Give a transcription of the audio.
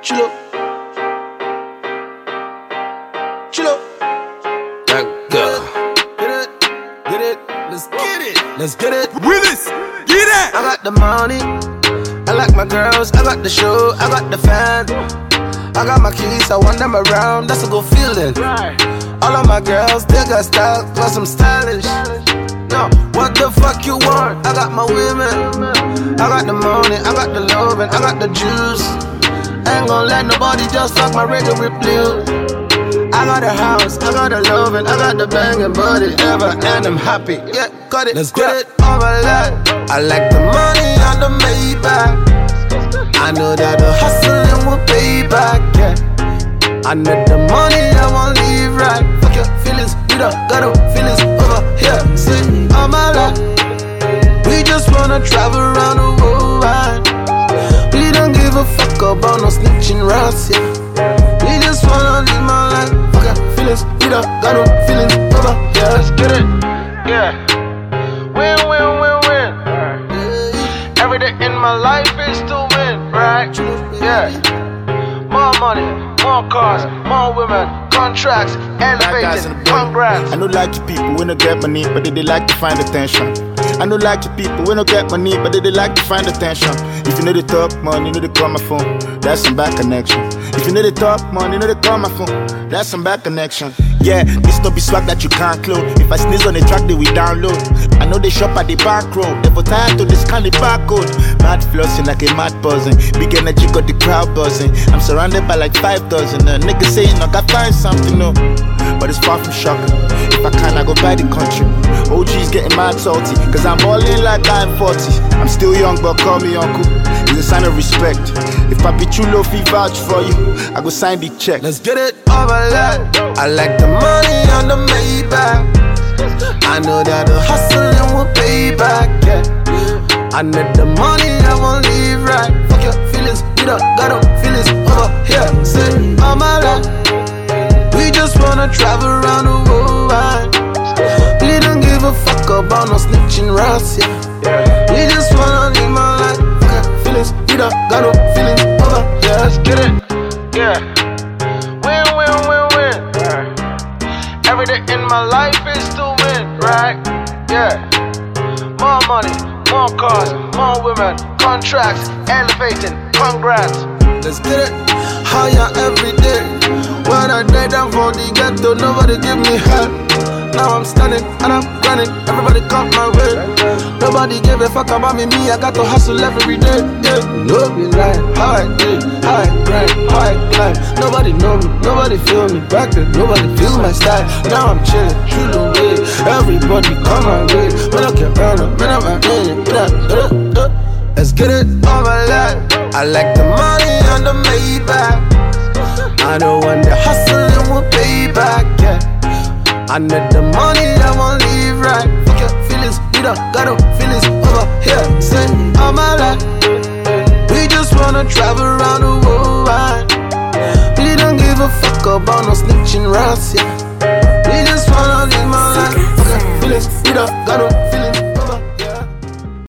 Chilo. Chilo. That girl. Get it. Let's get it. Let's get it. Willis, get it. I got the money. I like my girls. I got the show. I got the fan. I got my keys. I want them around. That's a good feeling. All of my girls, they got style. Plus I'm stylish. No, what the fuck you want? I got my women. I got the money. I got the love and I got the juice. Ain't gon' let nobody just fuck my regular with blue. I got a house, I got the love and I got the banging body ever, and I'm happy. Yeah, got it. Let's get it all my life. I like the money and the Maybach. I know that the hustling will pay back. Yeah, I need the money, I won't leave right. Fuck your feelings, we don't got no feelings over here. See, all my life, we just wanna travel around the world. We don't give a fuck about no snitching rats, yeah. We just wanna live my life. Fuck your feelings, we don't got no feelings over here. Let's get it, yeah. Win, win, win, win. Every day in my life is to win, right? Yeah. More money, more cars, more women, contracts, elevated, congrats. I know like you people, we don't get money, but they like to find attention. I know like you people, we don't get money, but they like to find attention. If you know the talk money, you know they call my phone. That's some bad connection. If you know the talk money, you know they call my phone. That's some bad connection. Yeah, this no be swag that you can't clone. If I sneeze on the track, they will download. I know they shop at the back road. They for tired to scan the barcode. Mad flossing like a mad buzzing. Big energy got the crowd buzzing. I'm surrounded by like 5 dozen. Niggas saying I got find something, no. But it's far from shocking. If I can, I go buy the country. OG's getting mad salty, cause I'm balling like I'm 40. I'm still young, but call me uncle. It's a sign of respect. If Papi Chulo fi vouch for you, I go sign the check. Let's get it all my life. I like the money on the Maybach. I know that the hustling will pay back, yeah. I need the money, I won't leave right. Fuck your feelings, we don't got no feelings over here. Say all my life, we just wanna travel around the world. We don't give a fuck about no snitching rats, yeah. We just wanna live my life. Fuck your feelings, we don't got no feelings over here. Let's get it, yeah. Win, win, win, win. Every day in my life is to win, right? Yeah. More money, more cars, more women, contracts, elevating, congrats. Let's get it higher every day. When I die down for the ghetto, nobody give me help. Now I'm standing and I'm grinding, everybody come my way. Nobody give a fuck about me, I got to hustle every day. Yeah, no be lying, how I did, how I grind, how I climb. Nobody know me, nobody feel me, back then nobody feel my style. Now I'm chilling, through the way, everybody come my way. When I can earn it, when I'm in it, let's get it all my life. I like the money on the Maybach. I know when the hustling will pay back, yeah. I need the money, I won't leave right. Fuck your feelings, we don't got no feelings over here. Say all my life, we just wanna travel around the world. We don't give a fuck about no snitching rats, yeah. We just wanna live my life. Fuck your feelings, we don't got no feelings.